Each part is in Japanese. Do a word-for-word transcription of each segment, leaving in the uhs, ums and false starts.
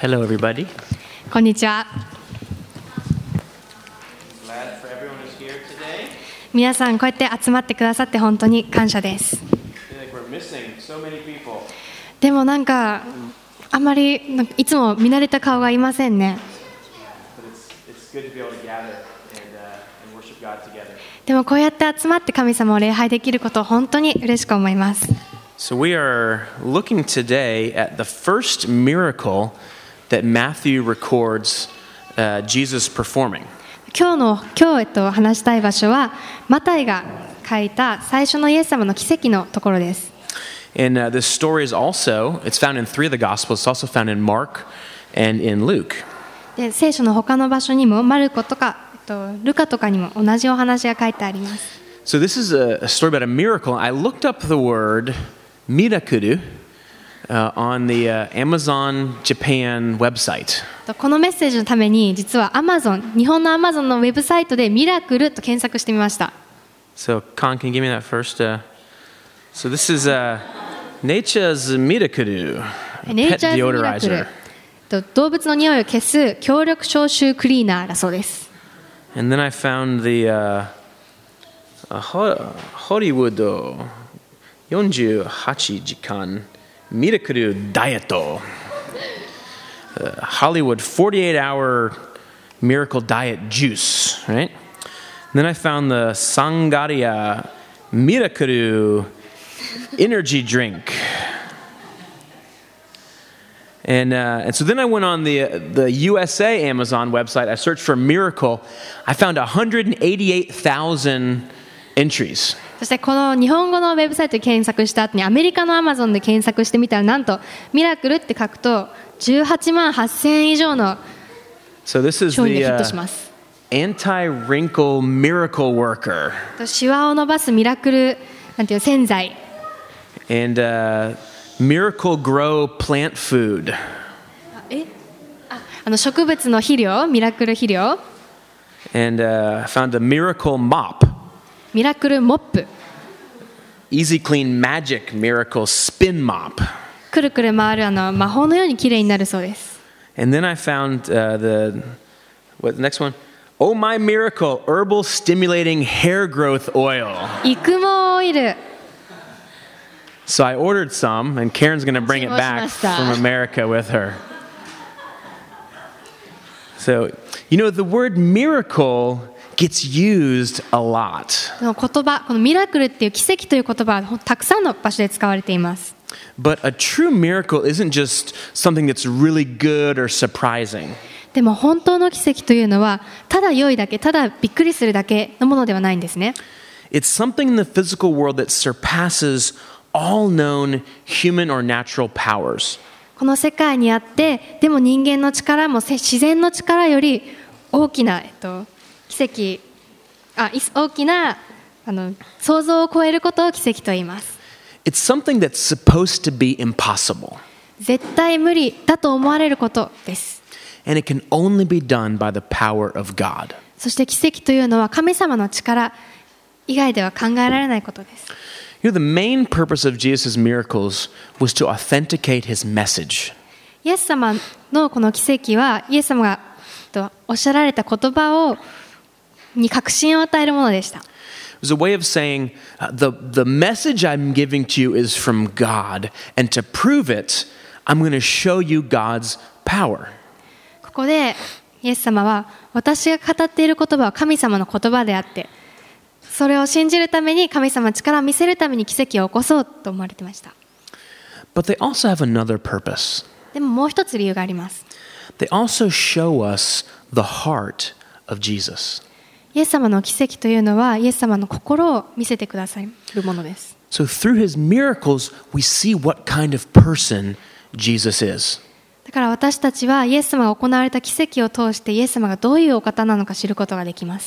Hello, everybody. こんにちは。 Glad for everyone who's here today. 皆さんこうやって集まってくださって本当に感謝です。 I feel like we're missing so many people. でもなんかあんまりなんかいつも見慣れた顔がいませんね。 But it's, it's good to be able to gather and, uh, and worship God together. でもこうやって集まって神様を礼拝できることを本当に嬉しく思います。 So we are looking today at the first miracle that Matthew records uh, Jesus performing. 今日の今日えっと話したい場所はマタイが書いた最初のイエス様の奇跡のところです。 And uh, this story is also, it's found in three of the Gospels. It's also found in Mark and in Luke. で聖書の他の場所にもマルコとか、えっと、ルカとかにも同じお話が書いてあります。 So this is a, a story about a miracle. I looked up the word mirakuru uh, on the uh, Amazon Japan website. このメッセージのために実は Amazon 日本の Amazon のウェブサイトでミラクルと検索してみました。 So Con, can you give me that first? Uh, so this is uh, Nature's Mirakuru, a pet Nature's deodorizer. Miracle 動物の匂いを消す強力消臭クリーナーだそうです。 And then I found the uh, uh, Ho- Hollywoodよんじゅうはちじかん Mirakuru Diet. Uh, Hollywood forty-eight hour miracle diet juice, right? And then I found the Sangaria Mirakuru energy drink. And, uh, and so then I went on the, the U S A Amazon website. I searched for miracle. I found one hundred eighty-eight thousand entries. そしてこの日本語のウェブサイトで検索した後にアメリカの Amazon で検索してみたらなんとミラクルって書くとじゅうはちまんはっせん以上の So this is 商品 the でヒット uh, します。 anti-wrinkle miracle worker. シワを伸ばすミラクルなんていう洗剤 And uh, Miracle Grow plant food. えああの植物の肥料ミラクル肥料 And uh, I found a Miracle Mop. ミラクルモップ Easy Clean Magic Miracle Spin Mop. くるくる回るあの魔法のように綺麗になるそうです。 And then I found uh, the, what, the next one? Oh My Miracle Herbal Stimulating Hair Growth Oil. 育毛オイル So I ordered some, and Karen's going to bring it back from America with her. So, you know, the word miracle gets used a lot. この言葉このミラクルっていう奇跡という言葉はたくさんの場所で使われています。 But a true miracle isn't just something that's really good or surprising. でも本当の奇跡というのはただ良いだけただびっくりするだけのものではないんですね。 It's something in the physical world that surpasses all known human or natural powers. この世界にあってでも人間の力も自然の力より大きな、えっと、奇跡あ大きなあの想像を超えることを奇跡と言います。 It's something that's supposed to be impossible. 絶対無理だと思われることです。 And it can only be done by the power of God. そして奇跡というのは神様の力以外では考えられないことです。 You know, the main purpose of Jesus' miracles was to authenticate his message. イエス様のこの奇跡はイエス様がとおっしゃられた言葉をに確信を与えるものでした。 It was a way of saying, uh, the, the message I'm giving to you is from God, and to prove it, I'm going to show you God's power. ここでイエス様は私が語っている言葉は神様の言葉であってそれを信じるために神様の力を見せるために奇跡を起こそうと思われていました。 But they also have another purpose. でももう一つ理由があります。 They also show us the heart of Jesus. イエス様の奇跡というのはイエス様の心を見せてくださるものです。 So through his miracles, we see what kind of person Jesus is. だから私たちはイエス様が行われた奇跡を通してイエス様がどういうお方なのか知ることができます。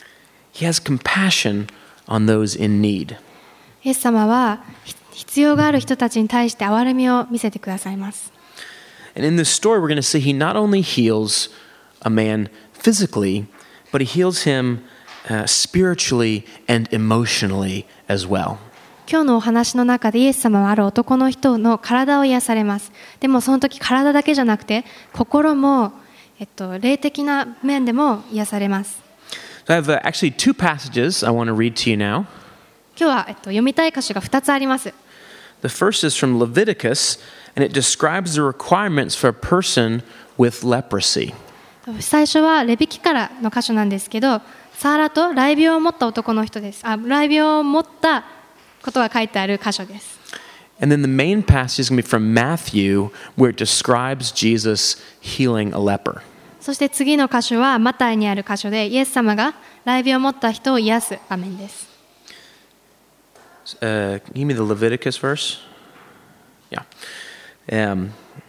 He has compassion on those in need. イエス様は必要がある人たちに対して憐れみを見せてくださいます。 And in this story, we're going to see he not only heals a man physically, but he heals him uh, spiritually and emotionally as well. 今日のお話の中でイエス様はある男の人の体を癒されます。でもその時体だけじゃなくて心も、えっと、霊的な面でも癒されます。 So I have uh, actually two passages I want to read to you now. 今日は、えっと、読みたい箇所がふたつあります。 The first is from Leviticus, and it describes the requirements for a person with leprosy. 最初はレビ記からの箇所なんですけど、サーラと雷病を持った男の人です。あ、雷病を持ったことが書いてある箇所です。 And then the main passage is going to be from Matthew, where it describes Jesus healing a leper. そして次の箇所はマタイにある箇所で、イエス様が雷病を持った人を癒す場面です。 Uh, give me the Leviticus verse. Yeah. Um,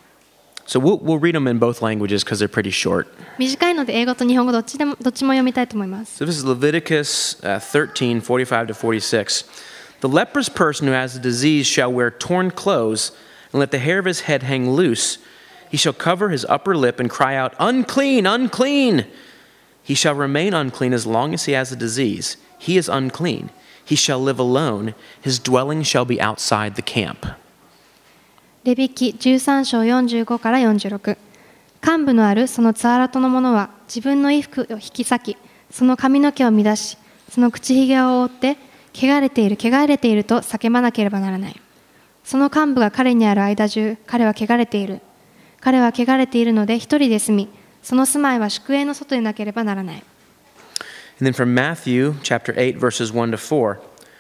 so we'll, we'll read them in both languages because they're pretty short. 短いので英語と日本語どっちでもどっちも読みたいと思います。 So this is Leviticus uh, thirteen, forty-five to forty-six. The leprous person who has a disease shall wear torn clothes and let the hair of his head hang loose. He shall cover his upper lip and cry out, "Unclean, unclean!" He shall remain unclean as long as he has a disease. He is unclean. He shall live alone. His dwelling shall be outside the camp. レビ記じゅうさん章よんじゅうごからよんじゅうろく。幹部のあるそのツアラトの者は自分の衣服を引き裂き、その髪の毛を乱し、その口ひげを覆って、汚れている、汚れていると叫ばなければならない。その幹部が彼にある間中、彼は汚れている。彼は汚れているので一人で住み、その住まいは宿営の外でなければならない。 And then from Matthew chapter eight, verses one to four.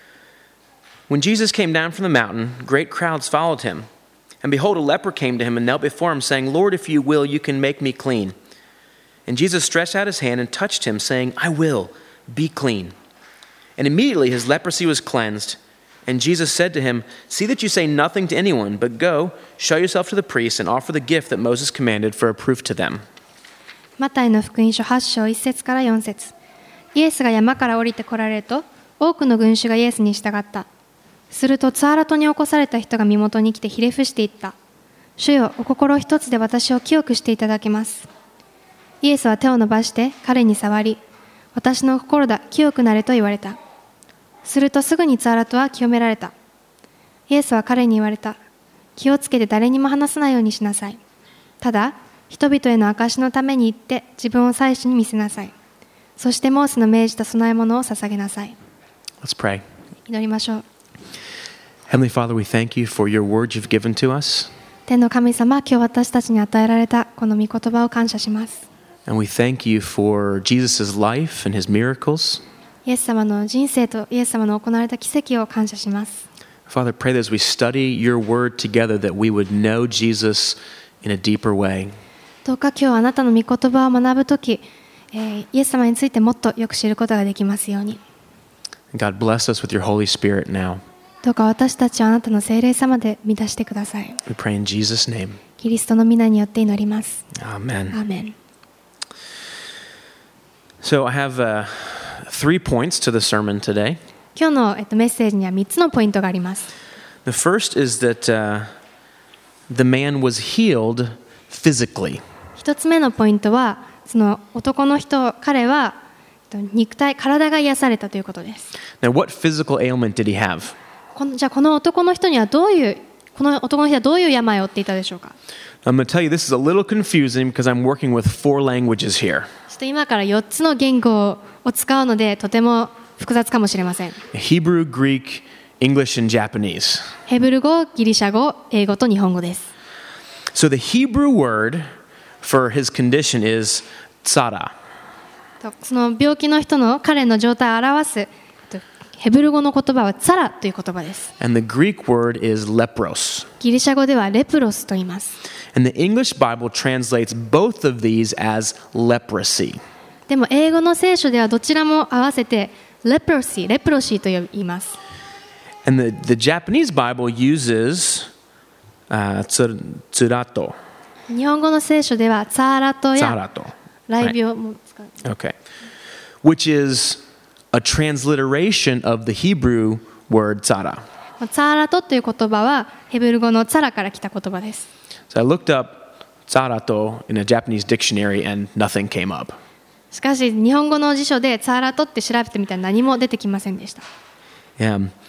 When Jesus came down from the mountain, great crowds followed him. And behold, a leper came to him and knelt before him, saying, "Lord, if you will, you can make me clean." And Jesus stretched out his hand and touched him, saying, "I will, be clean." And immediately his leprosy was cleansed. And Jesus said to him, "See that you say nothing to anyone, but go, show yourself to the priests, and offer the gift that Moses commanded for a proof to them." マタイの福音書はち章いっ節からよん節。イエスが山から降りて来られると、多くの群衆がイエスに従った。するとツアラトに起こされた人が身元に来てひれ伏していった。主よ、お心一つで私を清くしていただけます。イエスは手を伸ばして彼に触り、私の心だ、清くなれと言われた。するとすぐにツアラトは清められた。イエスは彼に言われた。気をつけて誰にも話さないようにしなさい。ただ、人々への証のために行って自分を祭司に見せなさい。そしてモーセの命じた供え物を捧げなさい。 Let's pray. 祈りましょう。 Heavenly Father, we thank you for your word you've given to us. 天の神様、今日私たちに与えられたこの御言葉を感謝します。 And we thank you for Jesus' life and his miracles. イエス様の人生とイエス様の行われた奇跡を感謝します。 Father, pray that as we study your word together that we would know Jesus in a deeper way. どうか今日あなたの御言葉を学ぶとき、えー、イエス様についてもっとよく知ることができますように。 God bless us with your Holy Spirit now. どうか私たちをあなたの聖霊様で満たしてください。 We pray in Jesus' name. キリストの皆によって祈ります。 Amen. アーメン。 So I have uh, three points to the sermon today. 今日の、えっと、メッセージにはみっつのポイントがあります。 The first is that uh, the man was healed physically. 一つ目のポイントは、その男の人、彼は肉体、体が癒されたということです。 Now, what physical ailment did he have? このじゃあこの男の人にはどういうこの男の人はどういう病を負っていたでしょうか。 I'm going to tell you this is a little confusing because I'm working with four languages here. ちょっと今からよっつの言語を使うのでとても複雑かもしれません。 Hebrew, Greek, English, and Japanese. ヘブル語、ギリシャ語、英語と日本語です。 So the Hebrew word for his condition is tsara. その病気の人の彼の状態を表すヘブル語の言葉はツァラという言葉です。 And the Greek word is lepros. ギリシャ語ではレプロスと言います。 And the English Bible translates both of these as leprosy. でも英語の聖書ではどちらも合わせてレプロシー、レプロシーと言います。 And the, the Japanese Bible uses uh, tsurato. 日本語の聖書ではツァラトや Tsarato. 雷病も使う。 Okay. Which is a transliteration of the Hebrew word tsara. ツァラトという言葉はヘブル語のツァラから来た言葉です。 So I looked up tsarato in a Japanese dictionary and nothing came up. しかし日本語の辞書でツァラトって調べてみたら何も出てきませんでした。 Yeah.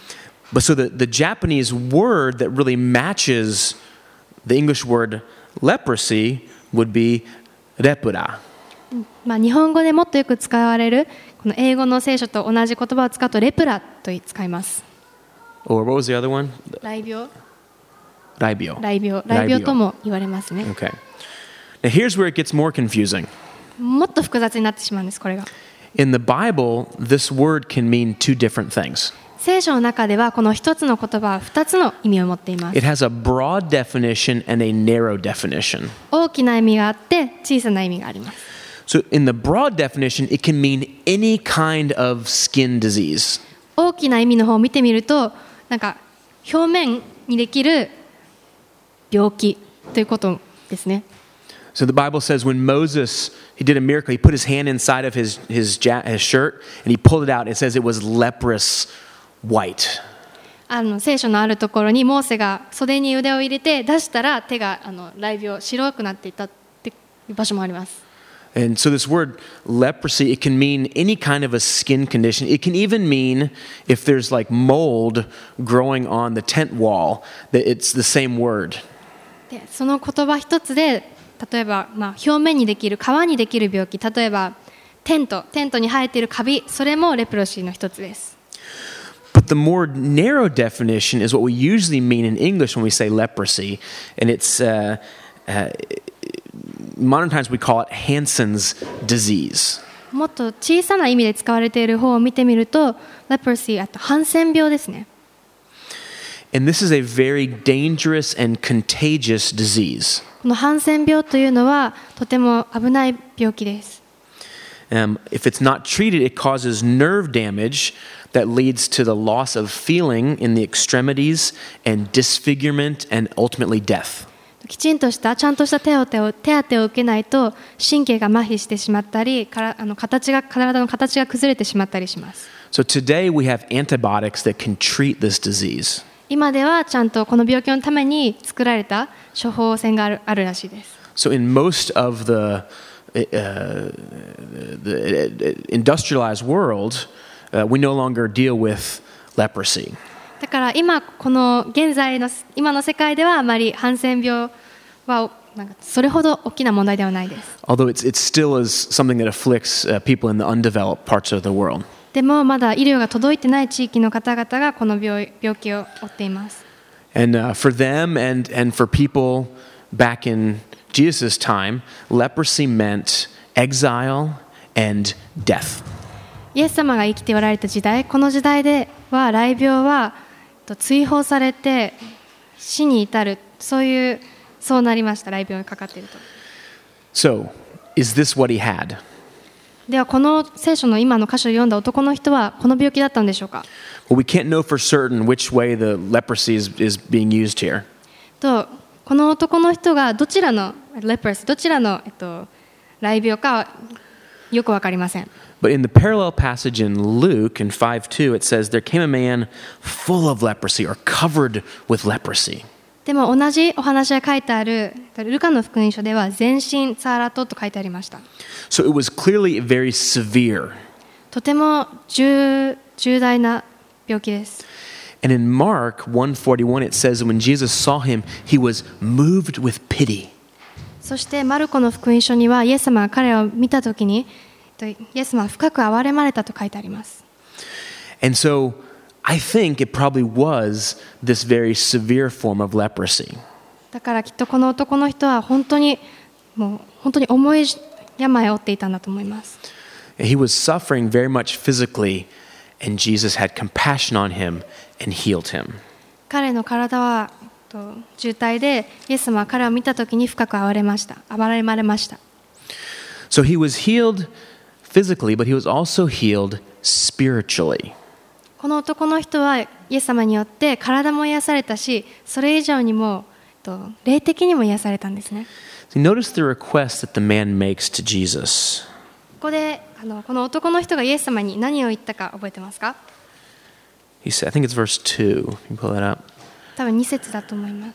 But so the, the Japanese word that really matches the English word leprosy would be repura. まあ、日本語でもっとよく使われるこの英語の聖書と同じ言葉を使うとレプラと使います。 Or what was the other one? 雷病 Raibyo. 雷病雷病とも言われますね。 Okay. Now here's where it gets more confusing. もっと複雑になってしまうんです、これが。 In the Bible, this word can mean two different things. 聖書の中ではこの一つの言葉は二つの意味を持っています。 It has a broad definition and a narrow definition. 大きな意味があって小さな意味があります。 So in the broad definition, it can mean any kind of skin disease. 大きな意味の方を見てみると、なんか表面にできる病気ということですね。 So the Bible says when Moses, he did a miracle, he put his hand inside of his, his, ja- his shirt and he pulled it out. It says it was leprous white. あの聖書のあるところにモーセが袖に腕を入れて出したら手があの雷病白くなっていたっていう場所もあります。 And so this word leprosy, it can mean any kind of a skin condition. It can even mean if there's like mold growing on the tent wall, that it's the same word. でその言葉一つで例えば、まあ、表面にできる皮にできる病気、例えばテントテントに生えているカビ、それもレプロシーの一つです。 But the more narrow definition is what we usually mean in English when we say leprosy. And it's, uh, uh, modern times we call it Hansen's disease. もっと小さな意味で使われている方を見てみると、レプロシー、あとハンセン病ですね。 And this is a very dangerous and contagious disease. このハンセン病というのはとても危ない病気です。 Um, if it's not treated, it causes nerve damage that leads to the loss of feeling in the extremities and disfigurement and ultimately death. きちんとしたちゃんとした手当てを手当てを受けないと神経が麻痺してしまったり、からあの形が体の形が崩れてしまったりします。 So today we have antibiotics that can treat this disease. 今ではちゃんとこの病気のために作られた処方箋がある、あるらしいです。 So in most of the, uh, the industrialized world, uh, we no longer deal with leprosy. だから今この現在の今の世界ではあまりハンセン病はなんかそれほど大きな問題ではないです。 Although it's, it still is something that afflicts uh, people in the undeveloped parts of the world. でもまだ医療が届いてない地域の方々がこの 病, 病気を負っています。 And uh, for them and, and for people back in Jesus' time, leprosy meant exile and death. イエス様が生きておられた時代、この時代では雷病は追放されて死に至る、そういうそうなりました。雷病にかかっていると。 So, is this what he had? ではこの聖書の今の箇所を読んだ男の人はこの病気だったんでしょうか。 Well, we can't know for certain which way the leprosy is, is being used here. とこの男の人がどちらのレプロシー、どちらの、えっと、雷病かはよくわかりません。 But in the parallel passage in Luke in five two, it says, there came a man full of leprosy or covered with leprosy. でも同じお話が書いてあるルカの福音書では全身ツァーラトと書いてありました。 So it was clearly very severe. とても 重, 重大な病気です。 And in Mark one forty-one, it says when Jesus saw him, he was moved with pity. そしてマルコの福音書にはイエス様が彼を見たときにイエス様は深く憐れまれたと書いてあります。 And so I think it probably was this very severe form of leprosy. だからきっとこの男の人は本当にもう本当に重い病を負っていたんだと思います。 He was suffering very much physically, and Jesus had compassion on him and healed him. 彼の体はと渋滞でイエス様は彼を見たときに深く憐れました。憐れまれました。 So he was healed physically, but he was also healed spiritually. この男の人はイエス様によって体も癒されたし、それ以上にもと霊的にも癒されたんですね。 So notice the request that the man makes to Jesus. ここであのこの男の人がイエス様に何を言ったか覚えてますか？ He said, I think it's verse two. Can you pull that up? 多分に節だと思います。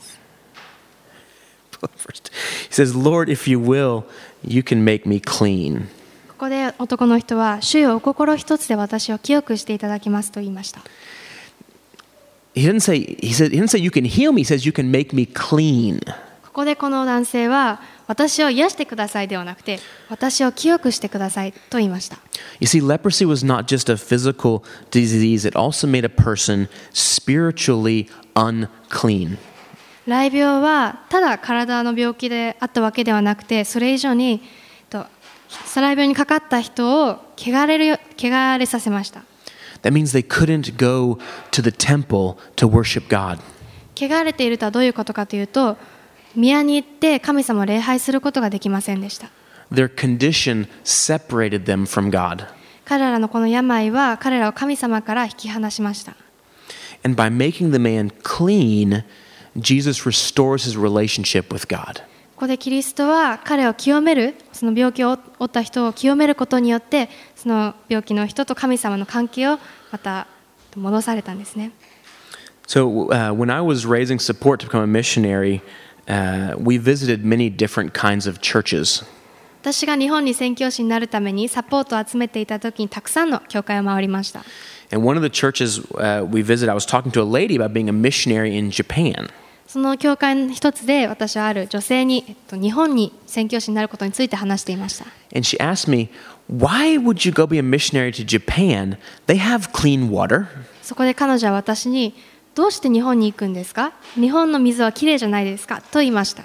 He says, Lord, if you will, you can make me clean. ここで男の人は主よお心一つで私を清くしていただきますと言いました。 he didn't say, he said, he didn't say you can heal me. He says you can make me clean. ここでこの男性は私を癒してくださいではなくて私を清くしてくださいと言いました。 You see, leprosy was not just a physical disease. It also made a person spiritually unclean. 雷病はただ体の病気であったわけではなくてそれ以上にと雷病にかかった人を汚れる汚れさせました。 That means they couldn't go to the temple to worship God. 汚れているとはどういうことかというと宮に行って神様を礼拝することができませんでした。 Their condition separated them from God. 彼らのこの病は彼らを神様から引き離しました。 And by making the man clean, Jesus restores his relationship with God. ここでキリストは彼を清める、その病気を負った人を清めることによってその病気の人と神様の関係をまた戻されたんですね。 So uh, when I was raising support to become a missionary, uh, we visited many different kinds of churches. 私が日本に宣教師になるためにサポートを集めていた時にたくさんの教会を回りました。 And one of the churches uh, we visited, I was talking to a lady about being a missionary in Japan. その教会の一つで私はある女性に、えっと、日本に宣教師になることについて話していました。 And she asked me, why would you go be a missionary to Japan? They have clean water. そこで彼女は私にどうして日本に行くんですか？日本の水はきれいじゃないですか？と言いました。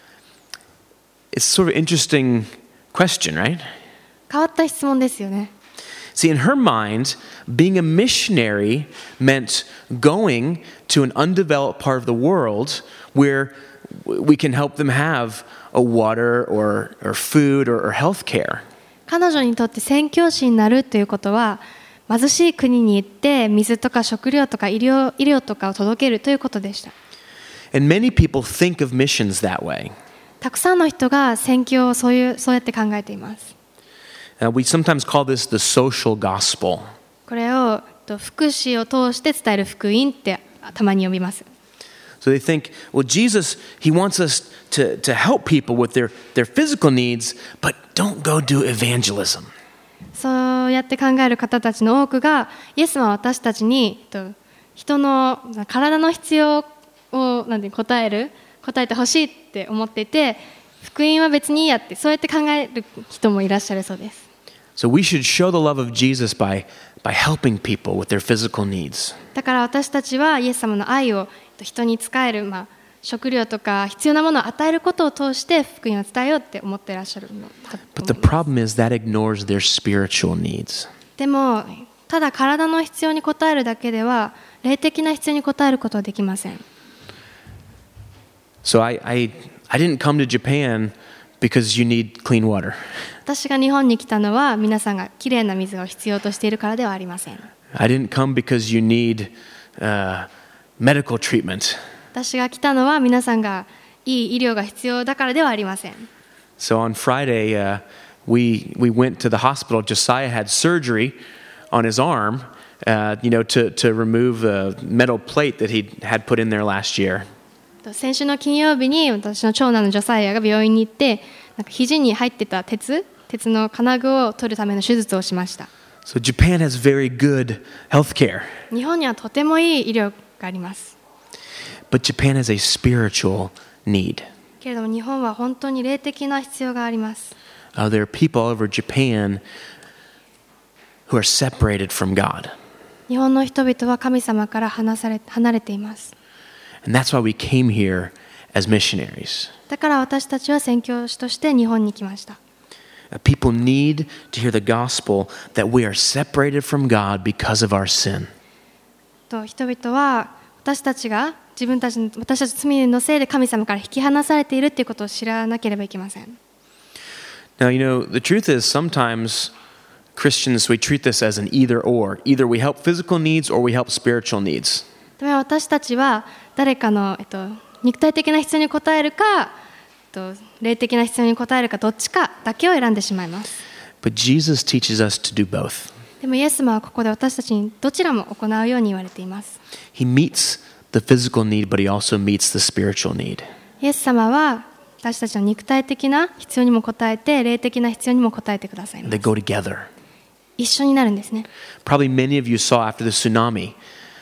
It's sort of an interesting question, right? 変わった質問ですよね。 See, in her mind, being a missionary meant going to an undeveloped part of the world where we can help them have a water or, or food or, or health care. 彼女にとって宣教師になるということは貧しい国に行って水とか食料とか医療、医療とかを届けるということでした。 And many people think of missions that way. たくさんの人が宣教をそういう、そうやって考えています。 Uh, we sometimes call this the social gospel. これを福祉を通して伝える福音ってたまに呼びます。 So they think, well, Jesus, he wants us to, to help people with their, their physical needs, but don't go do evangelism. そうやって考える方たちの多くがイエスは私たちに人の体の必要をなんて答える答えてほしいって思っていて福音は別にいいやってそうやって考える人もいらっしゃるそうです。 So we should show the love of Jesus by, by helping people with their physical needs. だから私たちはイエス様の愛を人に仕える、まあ、食料とか必要なものを与えることを通して福音を伝えようって思っていらっしゃるのかと But the 思います。 problem is that ignores their spiritual needs. でもただ体の必要に応えるだけでは霊的な必要に応えることはできません。 So I, I, I didn't come to Japan because you need clean water. 私が日本に来たのは皆さんがきれいな水を必要としているからではありません。 I didn't come because you need uh, medical treatment. 私が来たのは皆さんがいい医療が必要だからではありません。 So on Friday, uh, we, we went to the hospital. Josiah had surgery on his arm, uh, you know, to, to remove a metal plate that he had put in there last year. 先週の金曜日に私の長男のジョサイアが病院に行ってなんか肘に入ってた鉄鉄の金具を取るための手術をしました。 So Japan has very good health care. 日本にはとてもいい医療があります。 But Japan has a spiritual need. けれども日本は本当に霊的な必要があります。 Uh, there are people all over Japan who are separated from God. 日本の人々は神様から離され、離れています。 And that's why we came here as missionaries. だから私たちは宣教師として日本に来ました。 Uh, people need to hear the gospel that we are separated from God because of our sin. と人々は私たちが自分たちの私たち罪のせいで神様から引き離されているということを知らなければいけません。 Now, you know, the truth is sometimes Christians, we treat this as an either or. Either we help physical needs or we help spiritual needs. でも私たちは誰かの、えっと、肉体的な必要に応えるか、えっと、霊的な必要に応えるかどっちかだけを選んでしまいます。 But Jesus teaches us to do both. でもイエス様はここで私たちにどちらも行うように言われています。 He meets the physical need, but he also meets the spiritual need. イエス様は私たちの肉体的な必要にも応えて霊的な必要にも応えてくださいま They す。 go together. 一緒になるんですね。 Probably many of you saw after the tsunami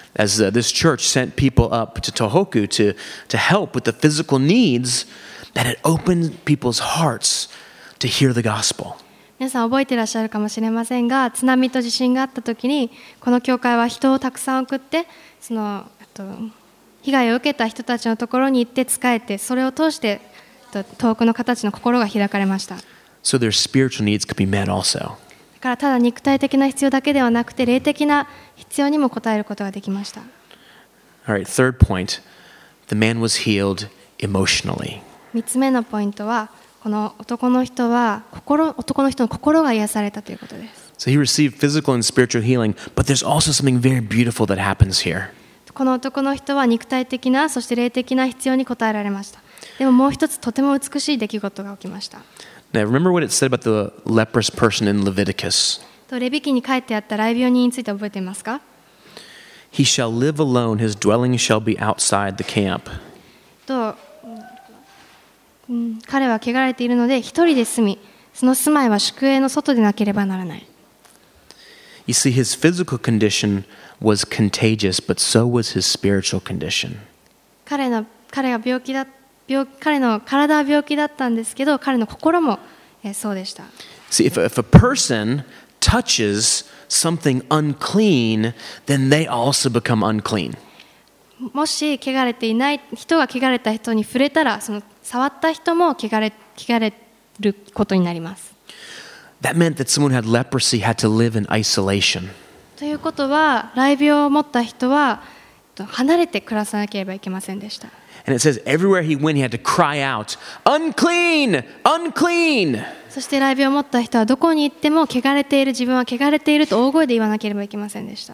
as uh, this church sent people up to Tohoku to, to help with the physical needs, that it opened people's hearts to hear the gospel. 皆さん覚えていらっしゃるかもしれませんが、津波と地震があった時にこの教会は人をたくさん送って、そのあと被害を受けた人たちのところに行って仕えて、それを通して遠くの方たちの心が開かれました。 So their spiritual needs could be met also. だからただ肉体的な必要だけではなくて、霊的な必要にも応えることができました。 All right, third point, the man was healed emotionally. みっつめのポイントは、この男の人は心男の人の心が癒されたということです。 So he received physical and spiritual healing, but there's also something very beautiful that happens here. この男の人は肉体的な、そして霊的な必要に応えられました。でももう一つとても美しい出来事が起きました。 Now remember what it said about the leprous person in Leviticus. とレビ記に書いてあった雷病人について覚えていますか？ He shall live alone, his dwelling shall be outside the camp. と、うん、彼は汚れているので一人で住み、その住まいは宿営の外でなければならない。 You see, his physical condition was contagious, but so was his spiritual condition. 彼の彼が病気だ病彼の体は病気だったんですけど、彼の心も、えー、そうでした。 See, if, if a person touches something unclean, then they also become unclean. もし汚れていない人が汚れた人に触れたら、その触った人も汚れ、汚れることになります。 That meant that someone who had leprosy had to live in isolation. ということは、雷病を持った人は離れて暮らさなければいけませんでした。 And it says everywhere he went, he had to cry out, unclean, unclean. そして雷病を持った人はどこに行っても汚れている、自分は汚れていると大声で言わなければいけませんでした。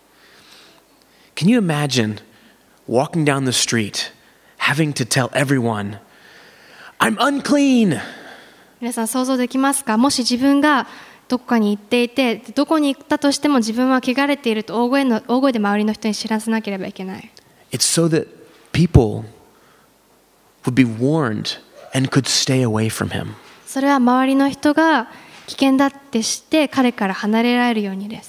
Can you imagine walking down the street, having to tell everyone, I'm unclean? 皆さん想像できますか？もし自分がどこかに行っていて、どこに行ったとしても自分は汚れていると大声の大声で周りの人に知らせなければいけない。 It's so that people would be warned and could stay away from him. それは周りの人が危険だって知って彼から離れられるようにです。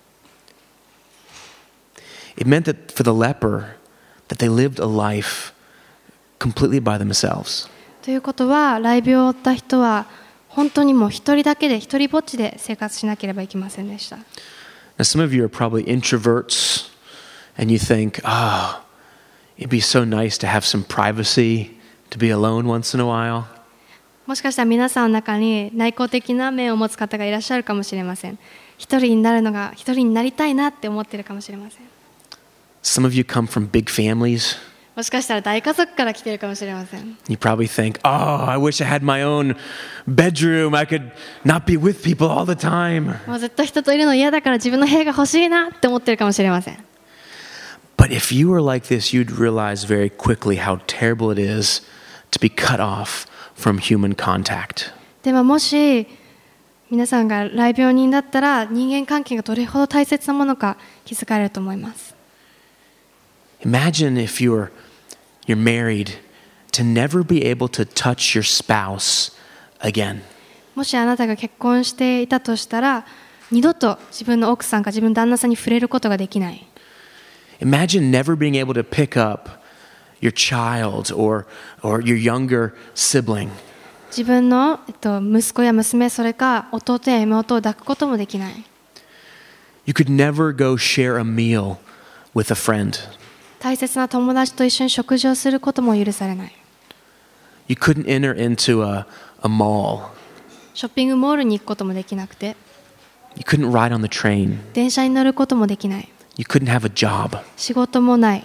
It meant that for the leper, that they lived a life completely by themselves. ということは、雷病を負った人は本当にもう一人だけで一人ぼっちで生活しなければいけませんでした。 Now, some of you are probably introverts, and you think, oh, it'd be so nice to have some privacy, to be alone once in a while. もしかしたら皆さんの中に内向的な面を持つ方がいらっしゃるかもしれません。一人になるのが、一人になりたいなって思っているかもしれません。 Some of you come from big families. もしかしたら大家族から来ているかもしれません。 You probably think, oh, I wish I had my own bedroom. I could not be with people all the time. もうずっと人といるの嫌だから自分の部屋が欲しいなって思っているかもしれません。 But if you were like this, you'd realize very quickly how terrible it is to be cut off from human contact. でももし皆さんが雷病人だったら、人間関係がどれほど大切なものか気づかれると思います。 Imagine if you're you're married to never be able to touch your spouse again. もしあなたが結婚していたとしたら、二度と自分の奥さんか自分の旦那さんに触れることができない。 Imagine never being able to pick up your child or or your younger sibling. 自分の、えっと、息子や娘、それか弟や妹を抱くこともできない。 You could never go share a meal with a friend. 大切な友達と一緒に食事をすることも許されない。 You couldn't enter into a, a mall. ショッピングモールに行くこともできなくて、 You couldn't ride on the train. 電車に乗ることもできない。 You couldn't have a job. 仕事もない。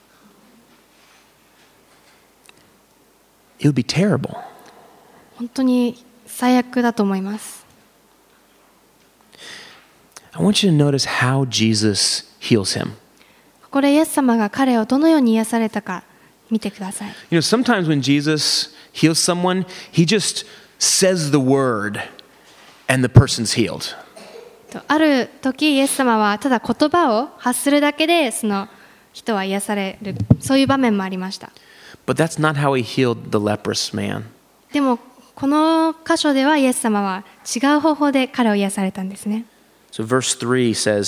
It would be terrible. 本当に最悪だと思います。 I want you to notice how Jesus heals him. ここでイエス様が彼をどのように癒されたか見てください。 You know, sometimes when Jesus heals someone, he just says the word and the person's healed. ある時イエス様はただ言葉を発するだけでその人は癒される、そういう場面もありました。 But that's not how he healed the leprous man. でもこの箇所ではイエス様は違う方法で彼を癒されたんですね。 So verse three says,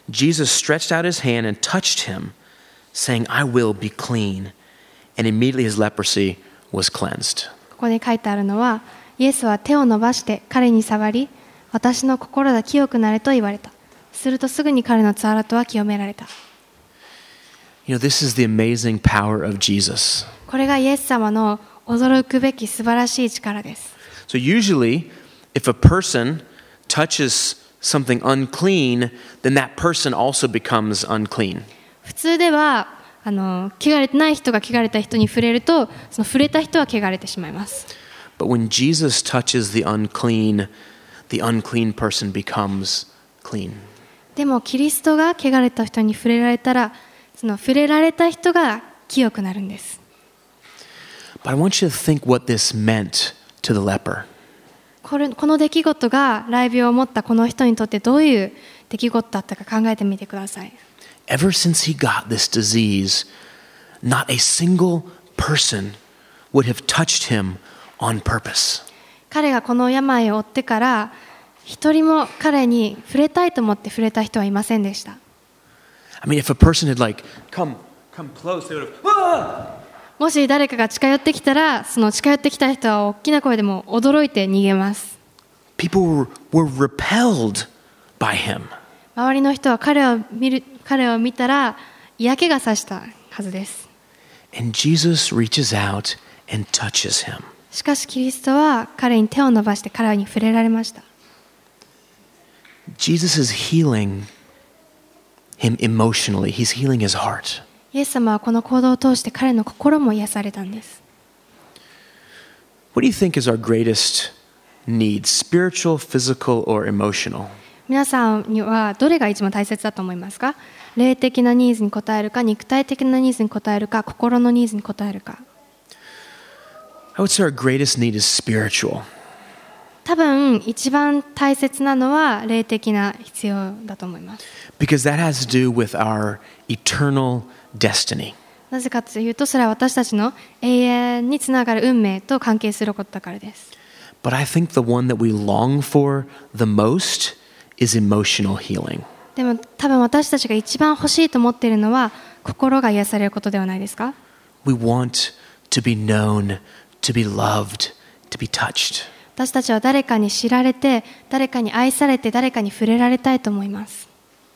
Jesus stretched out his hand and touched him, saying, I will be clean. And immediately his leprosy was cleansed. ここに書いてあるのは、イエスは手を伸ばして彼に触り、私の心が清くなれと言われた。するとすぐに彼のつわらとは清められた。 You know, this is the amazing power of Jesus. これがイエス様の驚くべき素晴らしい力です。 So usually, if a person touches something unclean, then that person also becomes unclean. 普通ではあの汚れてない人が汚れた人に触れると、その触れた人は汚れてしまいます。 But when Jesus touches the unclean, the unclean person becomes clean. でもキリストが汚れた人に触れられたら、その触れられた人が清くなるんです。 But I want you to think what this meant to the leper. これ、この出来事が癩病を持ったこの人にとってどういう出来事だったか考えてみてください。 Ever since he got this disease, not a single person would have touched him on purpose. 彼がこの病を負ってから一人も彼に触れたいと思って触れた人はいませんでした。 I mean, if a person had like come, come close, they would have. Ah! もし誰かが近寄ってきたら、その近寄ってきた人は大きな声でも驚いて逃げます。 People were, were repelled by him. 周りの人は彼を見る、彼を見たら嫌気がさしたはずです。 And Jesus reaches out and touches him. しかしキリストは彼に手を伸ばして彼に触れられました。 Jesus is healing him emotionally. He's healing his heart. イエス様はこの行動を通して彼の心も癒されたんです。 What do you think is our greatest need? Spiritual, physical, or emotional? 皆さんにはどれが一番大切だと思いますか？霊的なニーズに応えるか、肉体的なニーズに応えるか、心のニーズに応えるか。 I would say our greatest need is spiritual. 多分一番大切なのは霊的な必要だと思います。 Because that has to do with our eternal destiny. なぜかというと、それは私たちの永遠につながる運命と関係することだからです。 But I think the one that we long for the most is emotional healing. でも多分私たちが一番欲しいと思っているのは心が癒されることではないですか？ We want to be known, to be loved, to be touched. 私たちは誰かに知られて、誰かに愛されて、誰かに触れられたいと思います。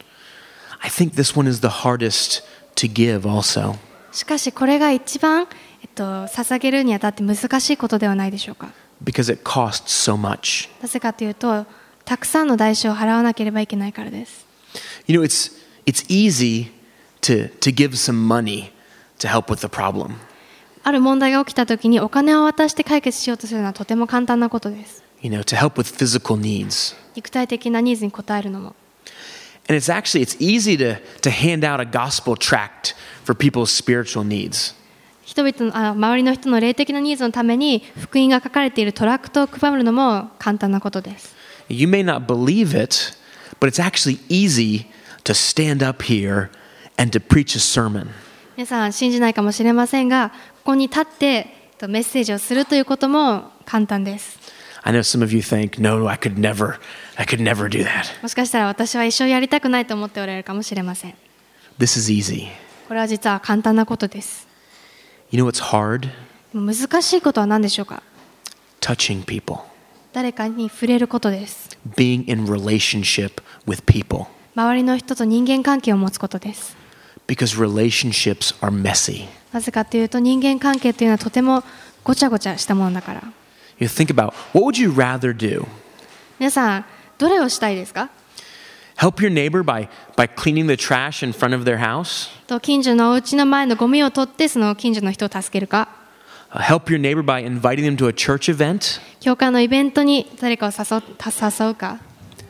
I think this one is the hardest to give also. しかしこれが一番、えっと、捧げるにあたって難しいことではないでしょうか。 Because it costs so much. なぜかというと、たくさんの代償を払わなければいけないからです。 You know, it's, it's easy to, to give some money to help with the problem. ある問題が起きたときにお金を渡して解決しようとするのはとても簡単なことです。 You know, to help with physical needs. 肉体的なニーズに応えるのも。 And it's actually, it's easy to, to hand out a gospel tract for people's spiritual needs. 人々のあ周りの人の霊的なニーズのために福音が書かれているトラクトを配るのも簡単なことです。 You may not believe it, but it's actually easy to stand up here and to preach a sermon. 皆さん信じないかもしれませんが、ここに立ってメッセージをするということも簡単です。 I know some of you think, no, I could never, I could never do that. もしかしたら私は一生やりたくないと思っておられるかもしれません。 This is easy. これは実は簡単なことです。 You know what's hard? 難しいことは何でしょうか？ Touching people. 誰かに触れることです。 Being in relationship with people. 周りの人と人間関係を持つことです。 Because relationships are messy. なぜかというと人間関係というのはとてもごちゃごちゃしたものだから。 You think about, what would you rather do? 皆さん、どれをしたいですか？ Help your neighbor by, by cleaning the trash in front of their house? と近所のお家の前のゴミを取ってその近所の人を助けるか？ Uh, help your neighbor by inviting them to a church event? 教会のイベントに誰かを誘う、誘うか？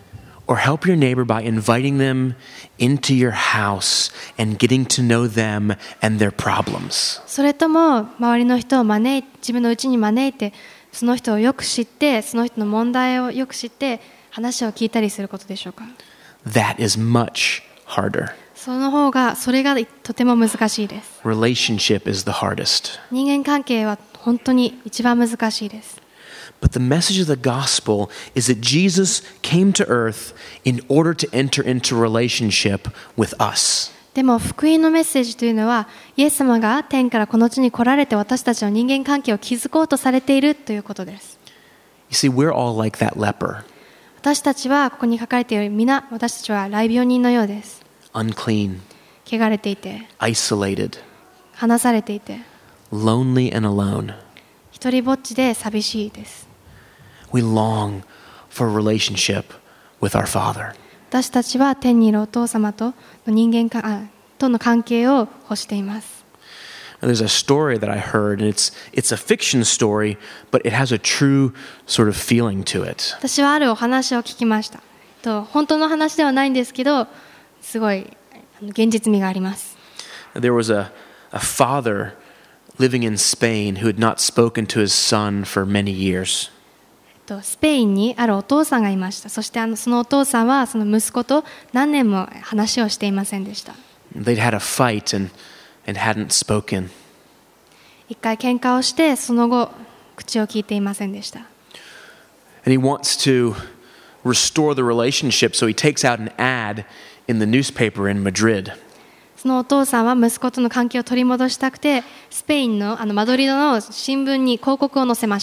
Or help your neighbor by inviting them into your house and getting to know them and their problems? それとも周りの人を招い自分の家に招いてその人をよく知ってその人の問題をよく知って話を聞いたりすることでしょうか？ That is much harder. その方がそれがとても難しいです。 Relationship is the hardest. 人間関係は本当に一番難しいです。 But the message of the gospel is that Jesus came to earth in order to enter into relationship with us. でも福音のメッセージというのは、イエス様が天からこの地に来られて私たちの人間関係を築こうとされているということです。 You see, we're all like that leper. 私たちはここに書かれているように皆私たちは癩病人のようです。 Unclean, 汚れていて、 isolated, 離されていて、 lonely and alone. 一人ぼっちで寂しいです。 We long for a relationship with our Father. 私たちは天にいるお父様との人間かあとの関係を欲しています。 There's a story that I heard, and it's it's a fiction story, but it has a true sort of feeling to it. 私はあるお話を聞きました。と本当の話ではないんですけど、すごい現実味があります。 There was a, a father living in Spain who had not spoken to his son for many years. とスペインにあるお父さんがいました。そしてあのそのお父さんはその息子と何年も話をしていませんでした。 They'd had a fight and, and hadn't spoken. 一回喧嘩をしてその後口を聞いていませんでした。 And he wants to restore the relationship, so he takes out an ad in the newspaper in Madrid. そのお父さんは息子との関係を取り戻したくて、スペインのあのマドリードの新聞に広告を載せました。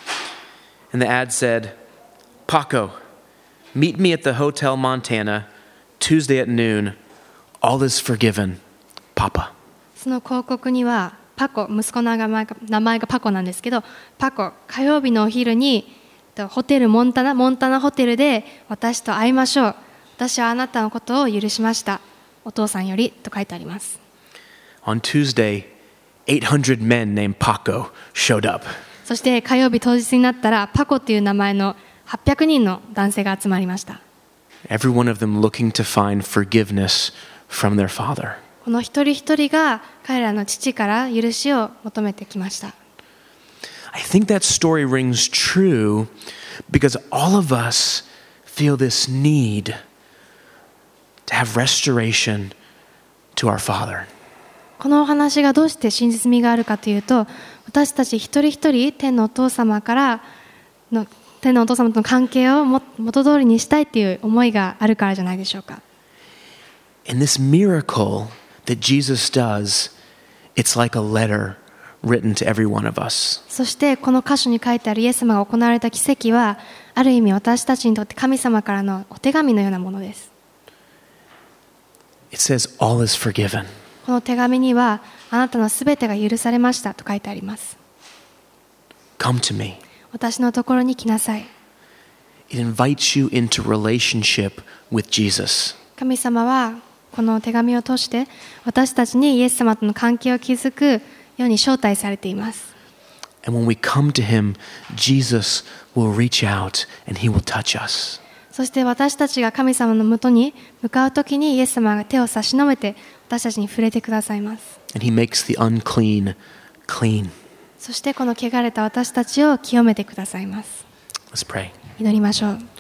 And the ad said, Paco, meet me at the Hotel Montana, Tuesday at noon. All is forgiven, Papa. その広告には、パコ、息子の名前が、名前がパコなんですけど、パコ、火曜日のお昼にホテルモンタナ、モンタナホテルで私と会いましょう。私はあなたのことを許しました。お父さんよりと書いてあります。 On Tuesday, eight hundred men named Paco showed up. そして火曜日当日になったらパコっていう名前のはっぴゃくにんの男性が集まりました。 Every one of them looking to find forgiveness from their father. この一人一人が彼らの父から許しを求めてきました。 I think that story rings true because all of us feel this need to have restoration to our Father. このお話がどうして真実味があるかというと、私たち一人一人天のお父様からの天のお父様との関係をも元通りにしたいという思いがあるからじゃないでしょうか。 And this miracle that Jesus does, it's like a letter written to every one of us. そしてこの箇所に書いてあるイエス様が行われた奇跡は、ある意味私たちにとって神様からのお手紙のようなものです。 It says, all is forgiven. この手紙には、あなたのすべてが許されましたと書いてあります。 Come to me. 私のところに来なさい。 It invites you into relationship with Jesus. 神様はこの手紙を通して私たちにイエス様との関係を築くように招待されています。 And when we come to him, Jesus will reach out and he will touch us. そして私たちが神様のもとに向かうときにイエス様が手を差し伸べて私たちに触れてくださいます。 And he makes the unclean clean. そしてこの汚れた私たちを清めてくださいます。 Let's pray. 祈りましょう。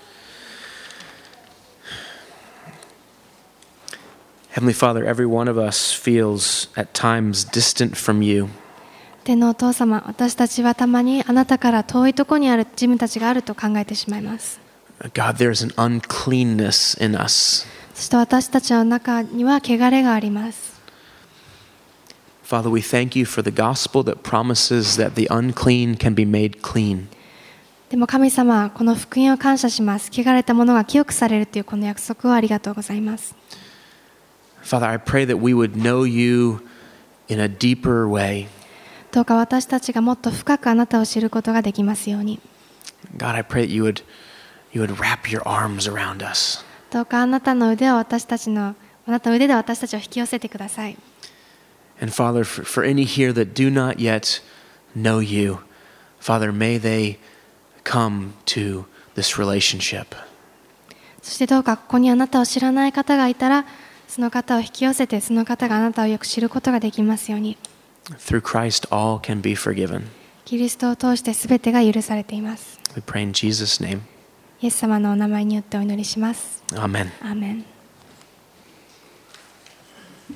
Heavenly Father, every one of us feels at times distant from you. 天のお父様、私たちはたまにあなたから遠いところにある自分たちがあると考えてしまいます。 God, there's an uncleanness in us. そして私たちの中には汚れがあります。 Father, we thank you for the gospel that promises that the unclean can be made clean. でも神様、この福音を感謝します。汚れたものが清くされるというこの約束をありがとうございます。 Father, I pray that we would know you in a deeper way. どうか私たちがもっと深くあなたを知ることができますように。 God, I pray that you would, you would wrap your arms around us. どうかあなたの腕を私たちの、あなたの腕で私たちを引き寄せてください。 And Father, for, for any here that do not yet know you, Father, may they come to this relationship. そしてどうかここにあなたを知らない方がいたら、その方を引き寄せて、その方があなたをよく知ることができますように。 Through Christ, all can be forgiven. キリストを通してすべてが許されています。 We pray in Jesus' name. イエス様のお名前によってお祈りします。 Amen. アーメン。